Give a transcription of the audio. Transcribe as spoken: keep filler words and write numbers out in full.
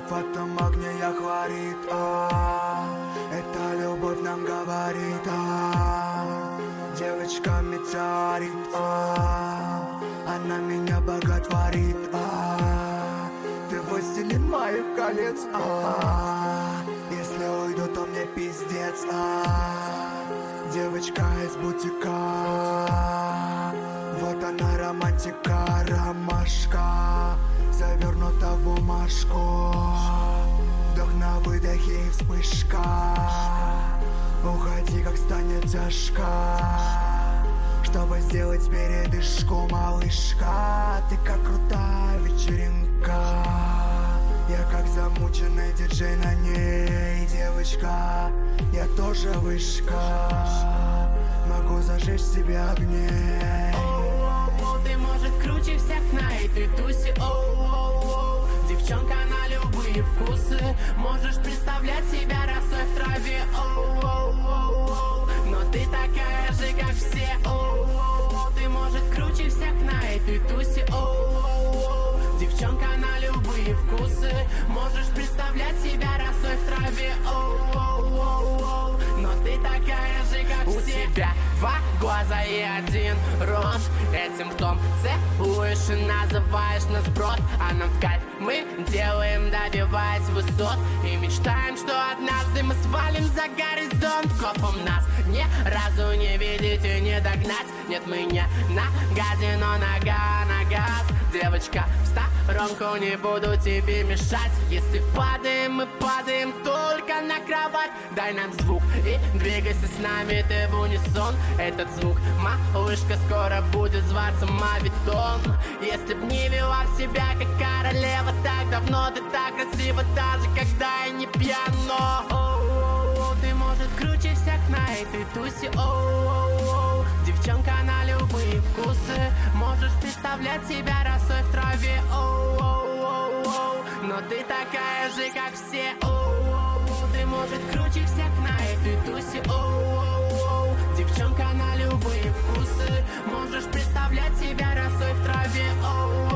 в этом огне охварит, а, эта любовь нам говорит, а, девочка метеорит, а, она меня боготворит, а, ты властелин моих колец, а, если уйду, то мне пиздец, а, девочка из бутика, вот она романтика, ромашка, завернута в бумажку, вдох на выдохе и вспышка, уходи, как станет тяжко, чтобы сделать передышку, малышка, ты как крутая вечеринка, я как замученный диджей на ней, девочка, я тоже вышка, могу зажечь себе огней. Оу-оу-оу, ты, может, круче всех на этой тусе. Оу-оу-оу, девчонка на любые вкусы, можешь представлять себя росой в траве. Оу-оу-оу, но ты такая же, как все. Оу-оу-оу, ты, может, круче всех на этой тусе. Оу-оу-оу, девчонка на любые вкусы, можешь представлять себя росой в траве. Оу-оу-оу, но ты такая же, как все. У тебя два глаза и один рот, этим ртом целуешь и называешь нас брод, а нам в кайф мы делаем, добиваясь высот, и мечтаем, что однажды мы свалим за горизонт. Копом нас ни разу не видеть и не догнать, нет, мы не на газе, но нога на газ. Девочка, в сторонку, не буду тебе мешать, если падаем, мы падаем только на кровать. Дай нам звук и двигайся с нами ты в унисон. Этот звук, малышка, скоро будет зваться мавитон. Если б не вела себя как королева так давно, ты так красива, даже когда я не пьяно. Оу-оу-оу, ты, может, круче всех на этой тусе. Оу-оу-оу, девчонка на любые вкусы, можешь представлять себя росой в траве. Оу-оу-оу, но ты такая же, как все. Оу-оу-оу, ты, может, круче всех на этой тусе. Оу-оу-оу, девчонка на любые вкусы, можешь представлять себя росой в траве. Оу-оу-оу.